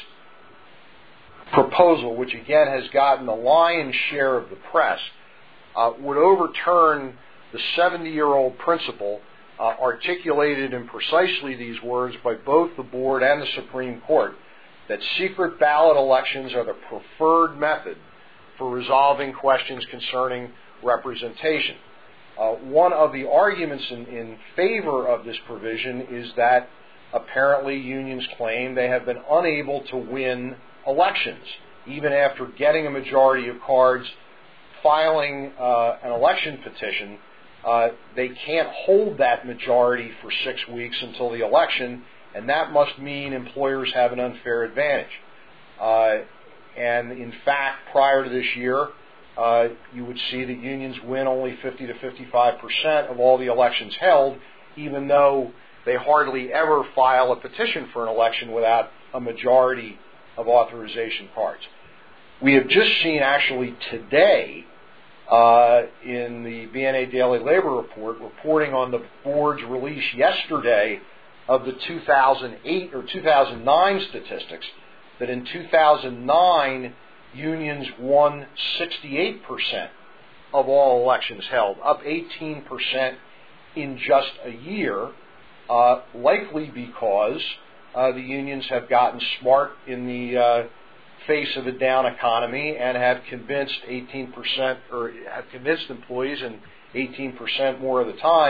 proposal, which again has gotten the lion's share of the press, uh, would overturn the seventy-year-old principle uh, articulated in precisely these words by both the Board and the Supreme Court, that secret ballot elections are the preferred method for resolving questions concerning representation. Uh, one of the arguments in, in favor of this provision is that apparently unions claim they have been unable to win elections. Even after getting a majority of cards, filing uh, an election petition, uh, they can't hold that majority for six weeks until the election, and that must mean employers have an unfair advantage. Uh, and in fact, prior to this year, uh, you would see that unions win only fifty to fifty-five percent of all the elections held, even though they hardly ever file a petition for an election without a majority of authorization cards. We have just seen actually today uh, in the B N A Daily Labor Report, reporting on the board's release yesterday of the two thousand eight or two thousand nine statistics, that in two thousand nine unions won sixty-eight percent of all elections held, up eighteen percent in just a year. Uh, likely because uh, the unions have gotten smart in the uh, face of a down economy and have convinced eighteen percent, or have convinced employees, and eighteen percent more of the time,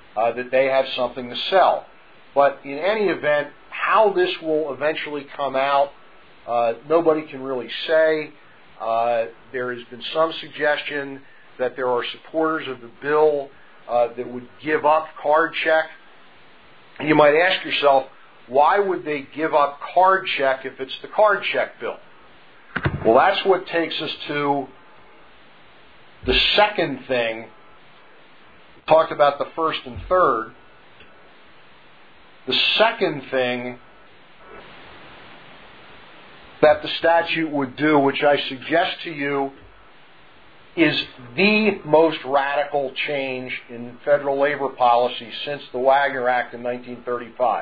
uh, that they have something to sell. But in any event, how this will eventually come out, uh, nobody can really say. Uh, there has been some suggestion that there are supporters of the bill uh, that would give up card check. You might ask yourself, why would they give up card check if it's the card check bill? Well, that's what takes us to the second thing. We talked about the first and third. The second thing that the statute would do, which I suggest to you is the most radical change in federal labor policy since the Wagner Act in nineteen thirty-five.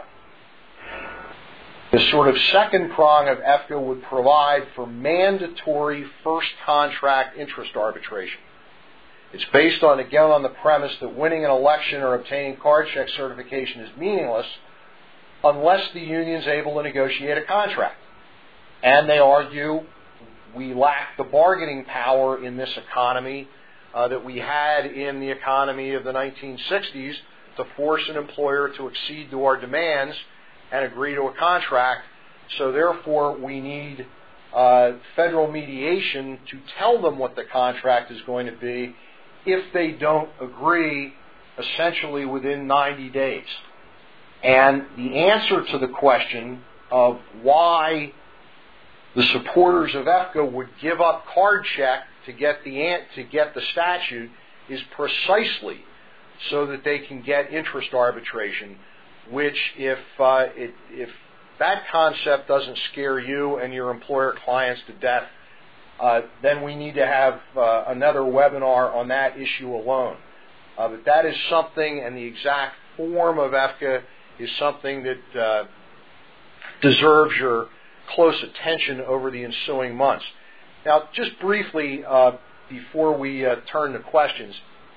The sort of second prong of F C A would provide for mandatory first contract interest arbitration. It's based on, again, on the premise that winning an election or obtaining card check certification is meaningless unless the union is able to negotiate a contract. And they argue we lack the bargaining power in this economy uh, that we had in the economy of the nineteen sixties to force an employer to accede to our demands and agree to a contract. So therefore, we need uh, federal mediation to tell them what the contract is going to be if they don't agree essentially within ninety days. And the answer to the question of why the supporters of F C A would give up card check to get the to get the statute is precisely so that they can get interest arbitration, which if uh, it, if that concept doesn't scare you and your employer clients to death, uh, then we need to have uh, another webinar on that issue alone. Uh, but that is something, and the exact form of F C A is something that uh, deserves your close attention over the ensuing months. Now, just briefly, uh, before we uh, turn to questions,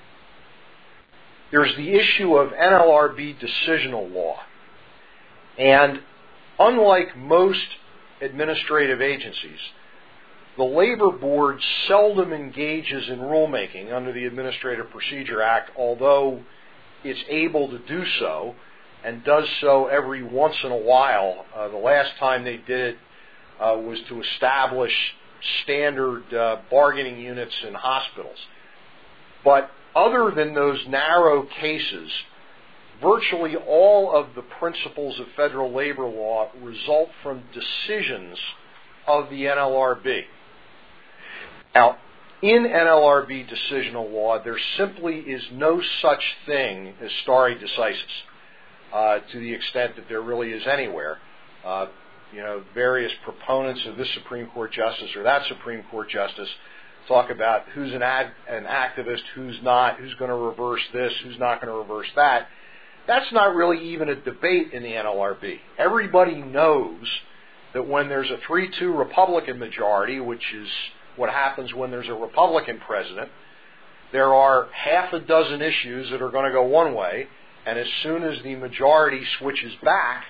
there's the issue of N L R B decisional law. And unlike most administrative agencies, the Labor Board seldom engages in rulemaking under the Administrative Procedure Act, although it's able to do so, and does so every once in a while. Uh, the last time they did it uh, was to establish standard uh, bargaining units in hospitals. But other than those narrow cases, virtually all of the principles of federal labor law result from decisions of the N L R B. Now, in N L R B decisional law, there simply is no such thing as stare decisis. Uh, to the extent that there really is anywhere. Uh, you know, various proponents of this Supreme Court justice or that Supreme Court justice talk about who's an, ad, an activist, who's not, who's going to reverse this, who's not going to reverse that. That's not really even a debate in the N L R B. Everybody knows that when there's a three two Republican majority, which is what happens when there's a Republican president, there are half a dozen issues that are going to go one way, and as soon as the majority switches back,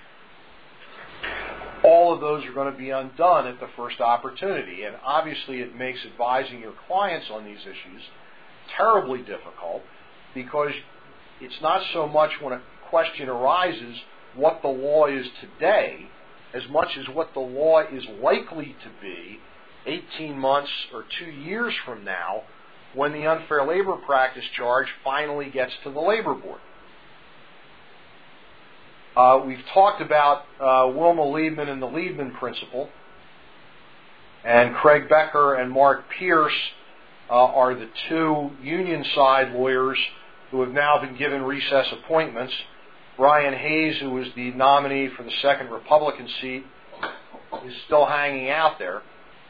all of those are going to be undone at the first opportunity. And obviously it makes advising your clients on these issues terribly difficult, because it's not so much when a question arises what the law is today, as much as what the law is likely to be eighteen months or two years from now when the unfair labor practice charge finally gets to the Labor Board. Uh, we've talked about uh, Wilma Liebman and the Liebman principle, and Craig Becker and Mark Pierce uh, are the two union side lawyers who have now been given recess appointments. Brian Hayes, who was the nominee for the second Republican seat, is still hanging out there.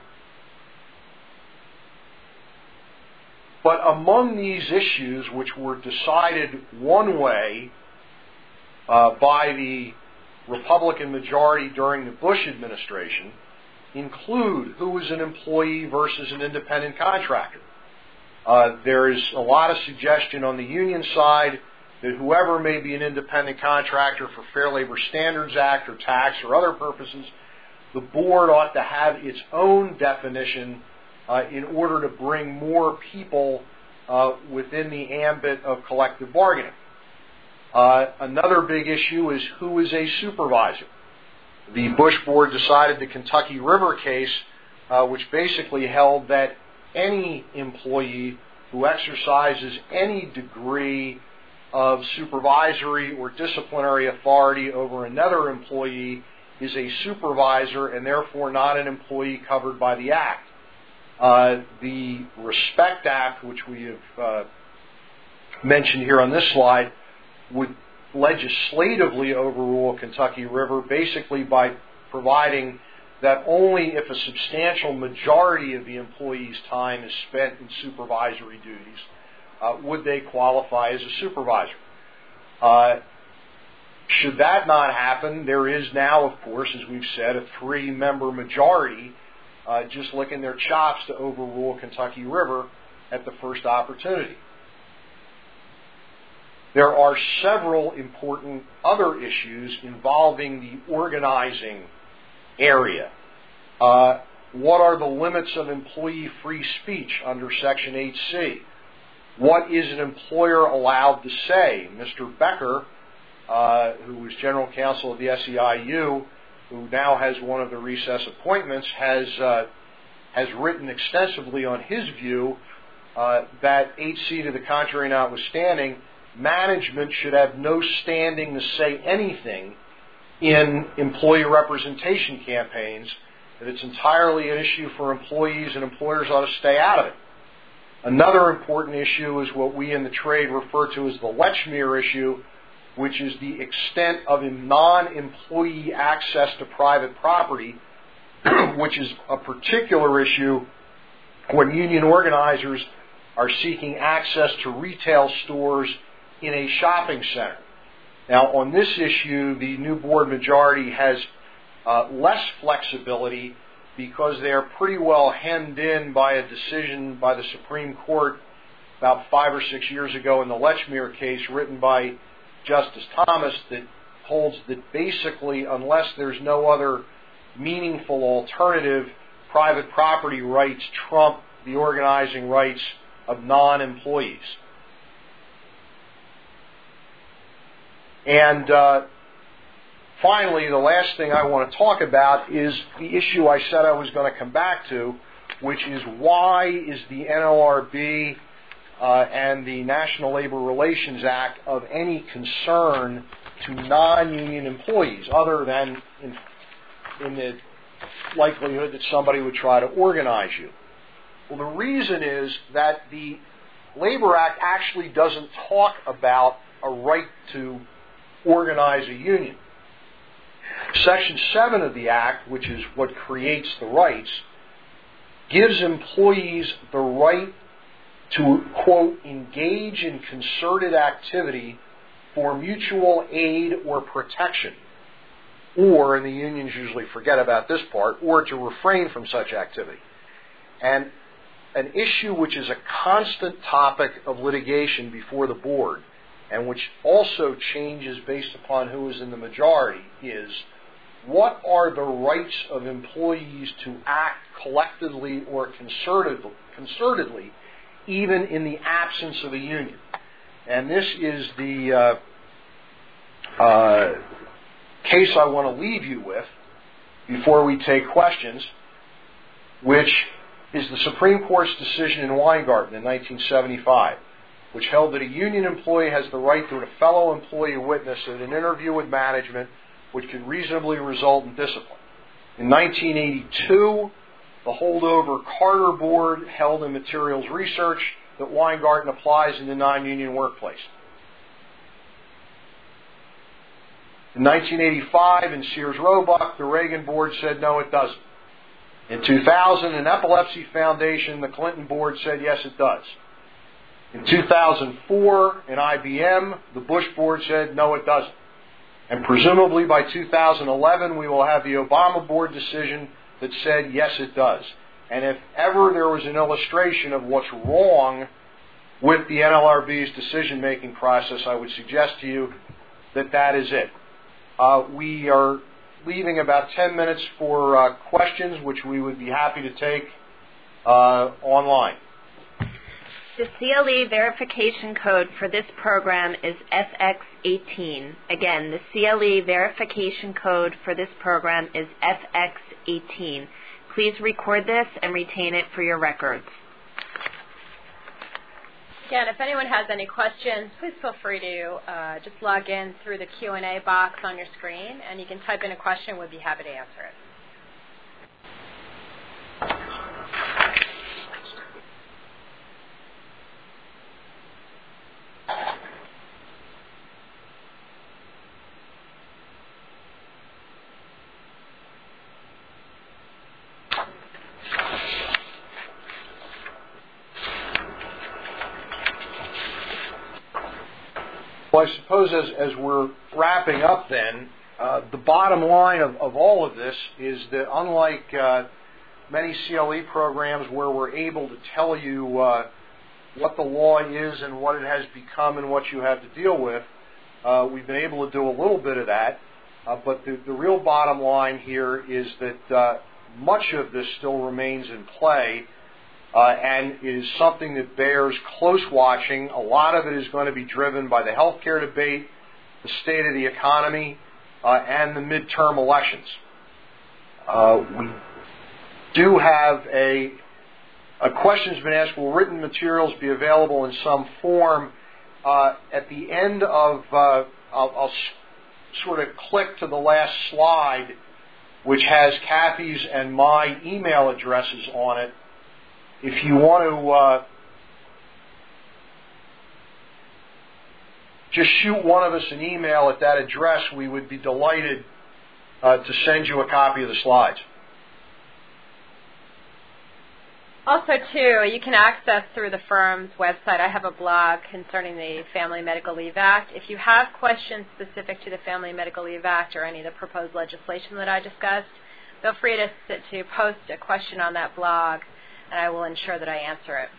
But among these issues, which were decided one way Uh, by the Republican majority during the Bush administration, include who is an employee versus an independent contractor. Uh, there is a lot of suggestion on the union side that whoever may be an independent contractor for Fair Labor Standards Act or tax or other purposes, the board ought to have its own definition uh, in order to bring more people uh, within the ambit of collective bargaining. Uh, another big issue is who is a supervisor. The Bush Board decided the Kentucky River case, uh, which basically held that any employee who exercises any degree of supervisory or disciplinary authority over another employee is a supervisor and therefore not an employee covered by the Act. Uh, the RESPECT Act, which we have uh, mentioned here on this slide, would legislatively overrule Kentucky River basically by providing that only if a substantial majority of the employee's time is spent in supervisory duties uh, would they qualify as a supervisor. Uh, should that not happen, there is now, of course, as we've said, a three-member majority uh, just licking their chops to overrule Kentucky River at the first opportunity. There are several important other issues involving the organizing area. Uh, what are the limits of employee free speech under Section eight C? What is an employer allowed to say? Mister Becker, uh, who was general counsel of the S E I U, who now has one of the recess appointments, has uh, has written extensively on his view uh, that eight C, to the contrary notwithstanding, management should have no standing to say anything in employee representation campaigns, that it's entirely an issue for employees and employers ought to stay out of it. Another important issue is what we in the trade refer to as the Lechmere issue, which is the extent of non-employee access to private property, which is a particular issue when union organizers are seeking access to retail stores in a shopping center. Now, on this issue, the new board majority has uh, less flexibility because they are pretty well hemmed in by a decision by the Supreme Court about five or six years ago in the Lechmere case, written by Justice Thomas, that holds that basically, unless there's no other meaningful alternative, private property rights trump the organizing rights of non-employees. And uh, finally, the last thing I want to talk about is the issue I said I was going to come back to, which is why is the N L R B uh, and the National Labor Relations Act of any concern to non-union employees, other than in, in the likelihood that somebody would try to organize you? Well, the reason is that the Labor Act actually doesn't talk about a right to organize a union. Section seven of the Act, which is what creates the rights, gives employees the right to, quote, engage in concerted activity for mutual aid or protection, or, and the unions usually forget about this part, or to refrain from such activity. And an issue which is a constant topic of litigation before the board, and which also changes based upon who is in the majority, is what are the rights of employees to act collectively or concertedly, concertedly even in the absence of a union. And this is the uh, uh, case I want to leave you with before we take questions, which is the Supreme Court's decision in Weingarten in nineteen seventy-five, which held that a union employee has the right to a fellow employee witness at an interview with management which could reasonably result in discipline. In nineteen eighty-two, the holdover Carter Board held in Materials Research that Weingarten applies in the non-union workplace. In nineteen eighty-five, in Sears Roebuck, the Reagan Board said no, it doesn't. In two thousand, in Epilepsy Foundation, the Clinton Board said yes, it does. In two thousand four, in I B M, the Bush Board said no, it doesn't. And presumably by two thousand eleven, we will have the Obama Board decision that said yes, it does. And if ever there was an illustration of what's wrong with the N L R B's decision-making process, I would suggest to you that that is it. Uh, we are leaving about ten minutes for uh, questions, which we would be happy to take uh, online. The C L E verification code for this program is F X eighteen. Again, the C L E verification code for this program is F X eighteen. Please record this and retain it for your records. Again, if anyone has any questions, please feel free to uh, just log in through the Q and A box on your screen, and you can type in a question. We'd be happy to answer it. Well, I suppose as, as we're wrapping up then, uh, the bottom line of, of all of this is that unlike uh, many C L E programs where we're able to tell you uh, what the law is and what it has become and what you have to deal with, uh, we've been able to do a little bit of that. Uh, but the, the real bottom line here is that uh, much of this still remains in play. Uh, and it is something that bears close watching. A lot of it is going to be driven by the healthcare debate, the state of the economy, uh, and the midterm elections. Uh, we do have a, a question has been asked, will written materials be available in some form? Uh, at the end of, uh, I'll, I'll s- sort of click to the last slide, which has Kathy's and my email addresses on it. If you want to uh, just shoot one of us an email at that address, we would be delighted uh, to send you a copy of the slides. Also, too, you can access through the firm's website. I have a blog concerning the Family Medical Leave Act. If you have questions specific to the Family Medical Leave Act or any of the proposed legislation that I discussed, feel free to, to post a question on that blog, and I will ensure that I answer it.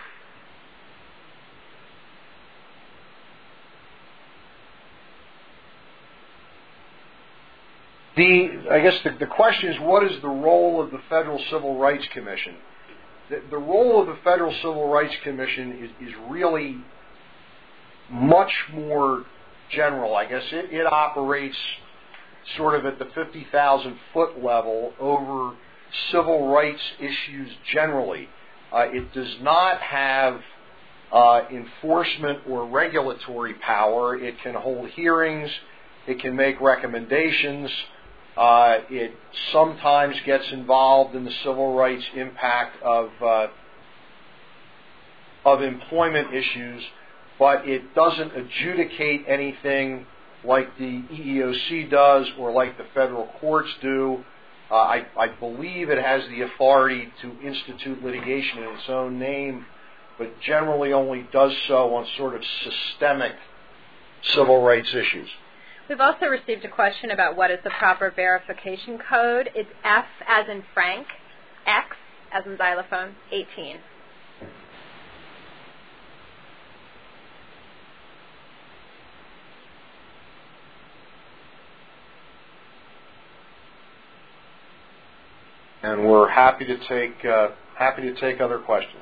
The, I guess the, the question is, what is the role of the Federal Civil Rights Commission? The, the role of the Federal Civil Rights Commission is, is really much more general. I guess it, it operates sort of at the fifty thousand foot level over civil rights issues generally. Uh, it does not have uh, enforcement or regulatory power. It can hold hearings. It can make recommendations. Uh, it sometimes gets involved in the civil rights impact of uh, of employment issues, but it doesn't adjudicate anything like the E E O C does or like the federal courts do. Uh, I, I believe it has the authority to institute litigation in its own name, but generally only does so on sort of systemic civil rights issues. We've also received a question about what is the proper verification code. It's F as in Frank, X as in xylophone, eighteen. And we're happy to take uh, happy to take other questions.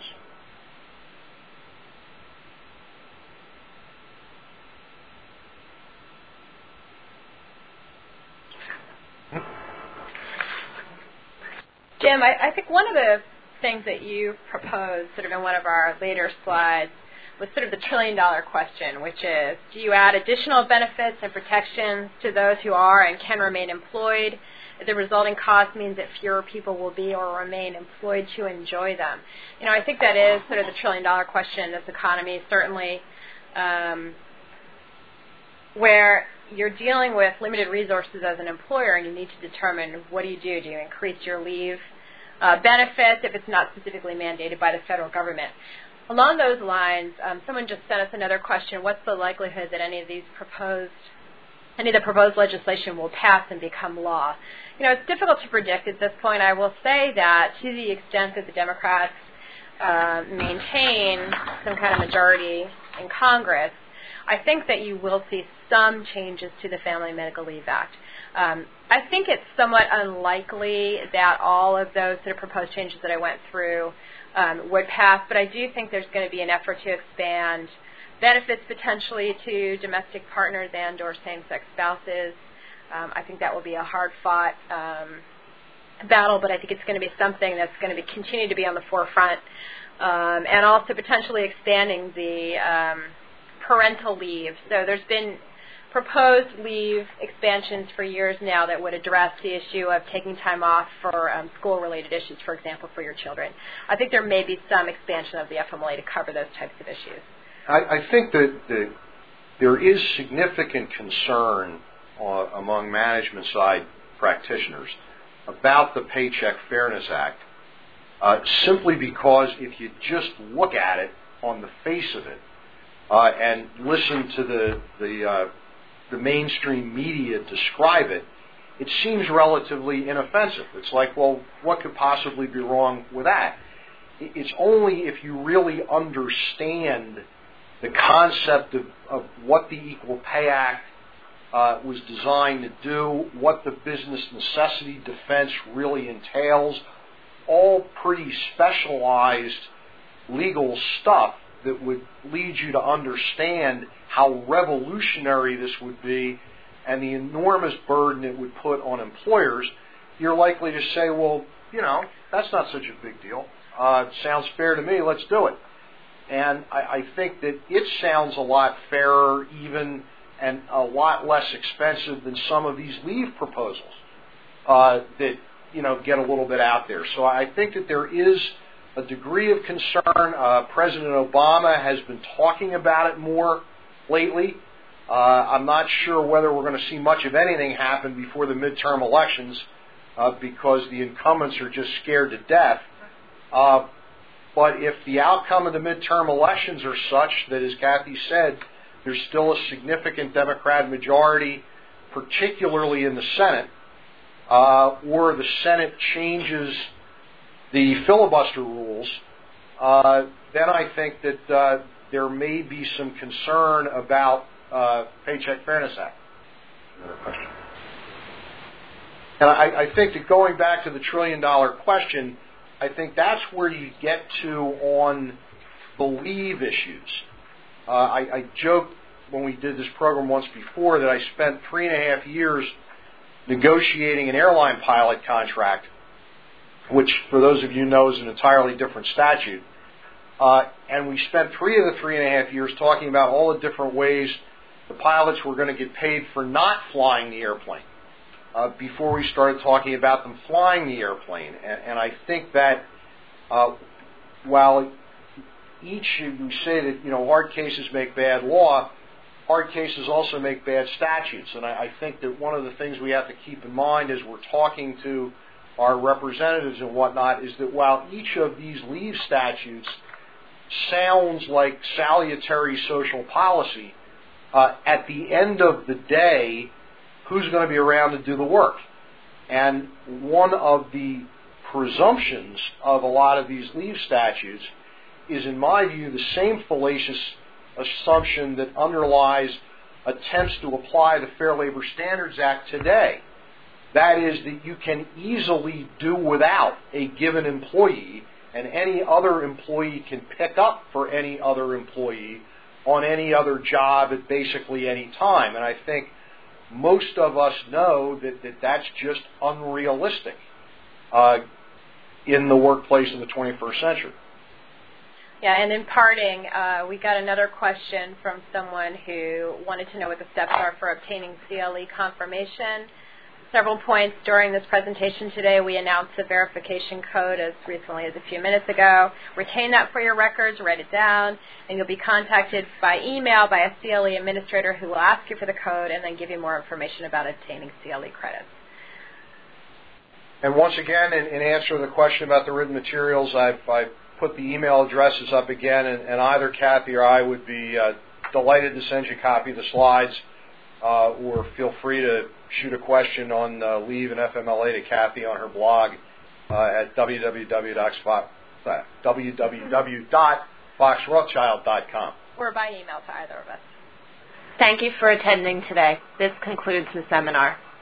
Jim, I, I think one of the things that you proposed sort of in one of our later slides was sort of the trillion dollar question, which is, do you add additional benefits and protections to those who are and can remain employed? The resulting cost means that fewer people will be or remain employed to enjoy them. You know, I think that is sort of the trillion dollar question in this economy, certainly, um, where you're dealing with limited resources as an employer, and you need to determine, what do you do? Do you increase your leave uh, benefits if it's not specifically mandated by the federal government? Along those lines, um, someone just sent us another question. What's the likelihood that any of these proposed, any of the proposed legislation will pass and become law? You know, it's difficult to predict at this point. I will say that to the extent that the Democrats uh, maintain some kind of majority in Congress, I think that you will see some changes to the Family Medical Leave Act. Um, I think it's somewhat unlikely that all of those sort of proposed changes that I went through um, would pass. But I do think there's going to be an effort to expand benefits potentially to domestic partners and or same-sex spouses. Um, I think that will be a hard-fought um, battle, but I think it's going to be something that's going to be continue to be on the forefront, um, and also potentially expanding the um, parental leave. So there's been proposed leave expansions for years now that would address the issue of taking time off for um, school-related issues, for example, for your children. I think there may be some expansion of the F M L A to cover those types of issues. I, I think that the, there is significant concern uh, among management side practitioners about the Paycheck Fairness Act, uh, simply because if you just look at it on the face of it uh, and listen to the the, uh, the mainstream media describe it, it seems relatively inoffensive. It's like, well, what could possibly be wrong with that? It's only if you really understand the concept of, of what the Equal Pay Act uh, was designed to do, what the business necessity defense really entails, all pretty specialized legal stuff that would lead you to understand how revolutionary this would be and the enormous burden it would put on employers, you're likely to say, well, you know, that's not such a big deal. Uh, it sounds fair to me, let's do it. And I, I think that it sounds a lot fairer even and a lot less expensive than some of these leave proposals uh, that, you know, get a little bit out there. So I think that there is a degree of concern. Uh, President Obama has been talking about it more lately. Uh, I'm not sure whether we're going to see much of anything happen before the midterm elections uh, because the incumbents are just scared to death. Uh, but if the outcome of the midterm elections are such that, as Kathy said, there's still a significant Democrat majority, particularly in the Senate, uh, or the Senate changes the filibuster rules, uh, then I think that uh, there may be some concern about uh, Paycheck Fairness Act. Another question. And I, I think that going back to the trillion dollar question, I think that's where you get to on the leave issues. Uh, I, I joked when we did this program once before that I spent three and a half years negotiating an airline pilot contract, which, for those of you know, is an entirely different statute. Uh, and we spent three of the three and a half years talking about all the different ways the pilots were going to get paid for not flying the airplane uh, before we started talking about them flying the airplane. And, and I think that uh, while each, we say that, you know, hard cases make bad law, hard cases also make bad statutes. And I, I think that one of the things we have to keep in mind as we're talking to our representatives and whatnot is that while each of these leave statutes sounds like salutary social policy, uh, at the end of the day, who's going to be around to do the work? And one of the presumptions of a lot of these leave statutes is, in my view, the same fallacious assumption that underlies attempts to apply the Fair Labor Standards Act today. That is that you can easily do without a given employee, and any other employee can pick up for any other employee on any other job at basically any time. And I think most of us know that, that that's just unrealistic uh, in the workplace in the twenty-first century. Yeah, and in parting, uh, we got another question from someone who wanted to know what the steps are for obtaining C L E confirmation. Several points during this presentation today. We announced the verification code as recently as a few minutes ago. Retain that for your records, write it down, and you'll be contacted by email by a C L E administrator who will ask you for the code and then give you more information about obtaining C L E credits. And once again, in, in answer to the question about the written materials, I've, I've put the email addresses up again, and, and either Kathy or I would be uh, delighted to send you a copy of the slides, uh, or feel free to shoot a question on uh, leave and F M L A to Kathy on her blog uh, at w w w dot fox rothschild dot com. Or by email to either of us. Thank you for attending today. This concludes the seminar.